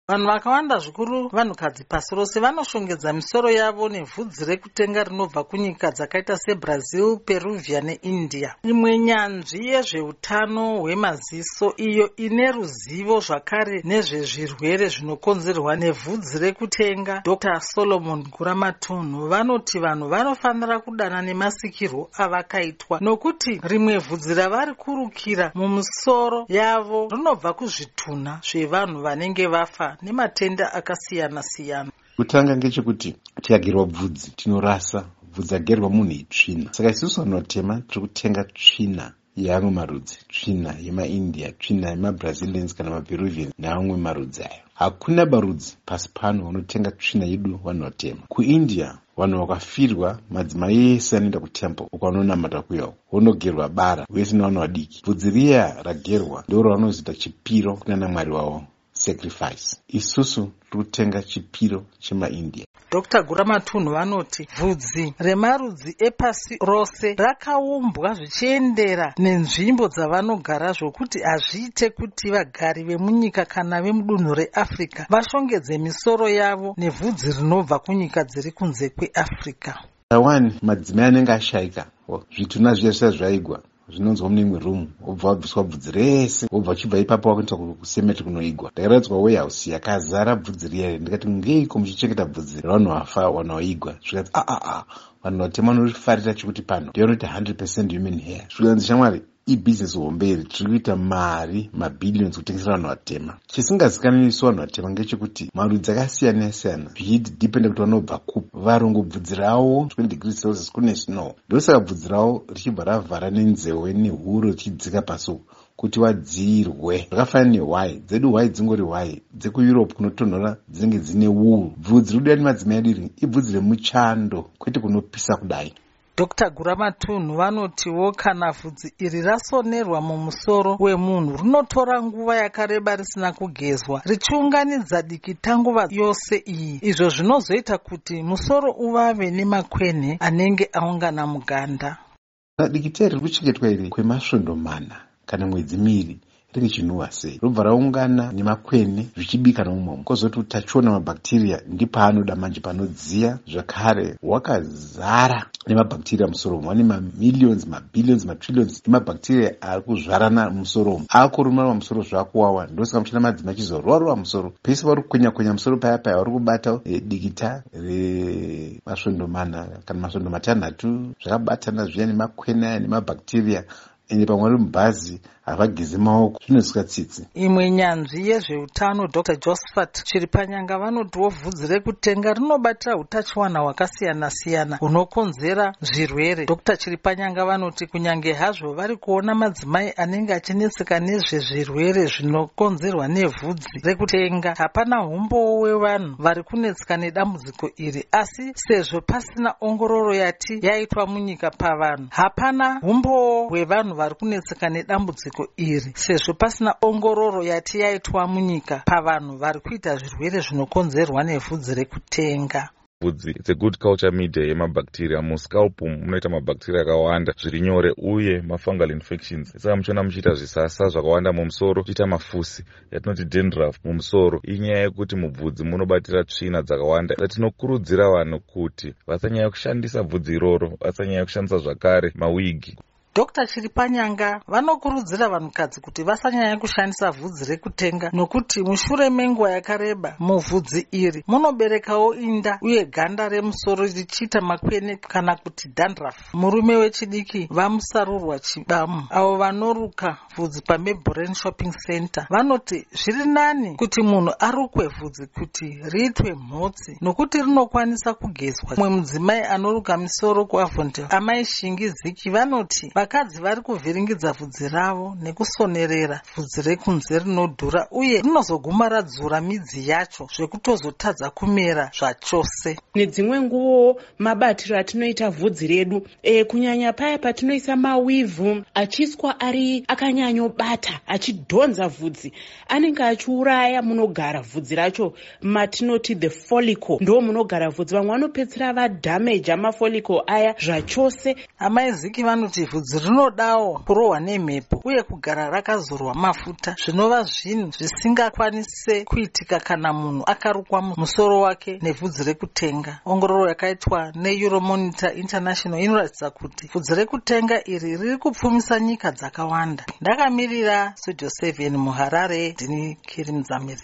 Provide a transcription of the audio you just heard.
Vanhu vakawanda zvikuru vanhukadzi pasi rose vanoshongedza misoro yavo nevhudzi rekutenga rinobva kunyika dzakaita seBrazil, Peruvia neIndia. Imwe nyanzvi yezveutano hwemaziso iyo ine ruzivo zvakare nezvezvirwere zvinokonzerwa nevhudzi rekutenga, Dr. Solomon Guramatunhu, vanoti vanhu vanofanira kudana nemasikirwo avakaitwa nokuti rimwe vhudzi ravari kurukira mumisoro yavo rinobva kuzvitunha zvevanhu vanenge vafa nematenda akasiyana-siyana. Kutanga ngechekuti tikagerwa bvudzi tinorasa bvudzi agerwa munhu itsvina. Saka isusu vanhu vatema tiri kutenga tsvina yeamwe marudzi, tsvina yemaIndia, tsvina yemaBrazilians kana maPeruvian neamwe marudzi ayo. Hakuna barudzi pasi pano vanotenga tsvina yedu vanhu vatema. KuIndia vanhu vakafirwa, madzimai ese anoenda kutemple ukanonamata kuyawo vonogerwa bara vese nevanhu vadiki. Bvudzi riya ragerwa ndiro vanozoita chipiro kunana mwari wavo, sacrifice. Isusu tiri kutenga chipiro chemaIndia. Dr. Guramatunhu vanoti vhudzi remarudzi epasi rose rakaumbwa zvichiendera nenzvimbo dzavanogara zvokuti hazviite kuti vagari vemunyika kana vemudunhu reAfrica vashongedze misoro yavo nevhudzi rinobva kunyika dziri kunze kweAfrica. Madzimai anenge ashayika zvitunha zviya zvaigwa zvinonzwa mune imwe room, wobva wabviswa bvudzi rese, wobva uchibva ipapo wakuenda kusemeti kunoigwa. Ndakaradzwa warehouse yakazara bvudzi riya. Ndikati ngeiko muchichengeta bvudzi ravanhu vafa vanhu vaigwa? Zvikati vanhu vatema vanorifarira chekuti pano ndeyonoti 100% human hair. Zvikanzi shamwari ibhizinesi homberi, tiri kuita mari mabillions kutengesera vanhu vatema. Chisingazikanwi isu vanhu vatema ngechekuti marudzi akasiyana-siyana zvichidhipenda kuti vanobva kupi. Varongo bvudzi ravo 20 degrees Celsius kune snow. Ndosaka bvudzi ravo richibva ravhara nenzeve nehuro richidzika pasi kuti wadzirwe. Zvakafanana nehwai dzedu, hwai dzingori hwai dzekuEurope kunotonhora dzinenge dzine wool. Bvudzi rinoda nemadzimai edu ibvudzi remuchando, kwete kunopisa kudai. Dr. Guramatunhu vanotiwo kana vhudzi iri rasonerwa mumusoro wemunhu rinotora nguva yakareba risina kugezwa richiunganidza dikitanguva yose iyi. Izvo zvinozoita kuti musoro uvave nemakwene anenge aungana muganda. Dikita riri kuchengetwa iri kwemasvondo 4 kana mwedzi 2 ringe chinhuhwa sei, robva raungana nemakwene zvichibika nomumomo, kozoti utachiona mabhakteria ndipaanoda manje panodziya. Zvakare wakazara nemabhakteria musoro, vane mamillions, mabillions, matrillions emabhakteria ari kuzvarana musoro, akuruma musoro zvakuwawa. Ndosaka muchina madzimai achizorova musoro pese vari kukwenya musoro paya vari kubata dikita remasvondo 4 kana masvondo 6 zvakabatana zviya nemakwene aya nemabhakteria. Ende pamwe vari mubhazi havagezi maoko, zvinozwika tsitsi. Imwe nyanzvi yezveutano Dr. Josephat Chiripanyanga vanotiwo vhudzi rekutenga rinobatira utachiwana hwakasiyana-siyana hunokonzera zvirwere. Dr. Chiripanyanga vanoti kunyange hazvo vari kuona madzimai anenge achinetseka nezvezvirwere zvinokonzerwa nevhudzi rekutenga, hapana umbowo wevanhu vari kunetseka nedambudziko iri. Asi sezvo pasina ongororo yati yaitwa munyika pavanhu, hapana umbowo hwevanhu vari kunetseka nedambudziko iri, sezvo pasina ongororo yati yaitwa munyika pavanhu vari kuita zvirwere zvinokonzerwa nevhudzi rekutenga. Vhudzi it's a good culture media yemabhakteria. Muscalp munoita mabhakteria akawanda zviri nyore uye mafungal infections. Saka muchiona muchiita zvisasa zvakawanda mumusoro, muchiita mafusi yatinoti dandruff mumusoro. Inyaya yekuti mubvudzi munobatira tsvina dzakawanda. Tinokurudzira vanhu kuti vasanyanya kushandisa bvudzi iroro, vasanyanya kushandisa zvakare mawigi. Dr. Chiripanyanga vanokurudzira vanhukadzi kuti vasanyanya kushandisa vhudzi rekutenga nokuti mushure menguva yakareba muvhudzi iri munoberekawo inda uye ganda remusoro richiita makwene kana kuti dandruff. Murume wechidiki vamusarurwa chibamu avo vanoruka vhudzi paMayborough Shopping Center vanoti zviri nani kuti munhu arukwe vhudzi kuti riitwe mhotsi nokuti rinokwanisa kugezwa. Mumwe mudzimai anoruka misoro kuAvondale, Amai Shingiziki, vanoti vakadzi vari kuvhiringidza vhudzi ravo nekusonerera vhudzi rekunze rinodhura uye rinozoguma radzura midzi yacho zvekutozotadza kumera zvachose. Nedzimwe nguvo mabatiro atinoita vhudzi redu kunyanya paya patinoisa mawivhu achiswa ari akanyanyobata achidhonza vhudzi anenge achiuraya munogara vhudzi racho, matinoti the follicle ndo munogara vhudzi. Vamwe vanopedzera vadhameja mafolicle aya zvachose. Amai Ziki vanoti vhudzi vhudzi rinodawo kurohwa nemhepo uye kugara rakazorwa mafuta, zvinova zvinhu zvisingakwanise kuitika kana munhu akarukwa musoro wake nevhudzi rekutenga. Ongororo yakaitwa neEuromonitor International inoratidza kuti vhudzi rekutenga iri riri kupfumisa nyika dzakawanda. Ndakamirira Studio 7 muHarare, ndini Kiri Muzamiri.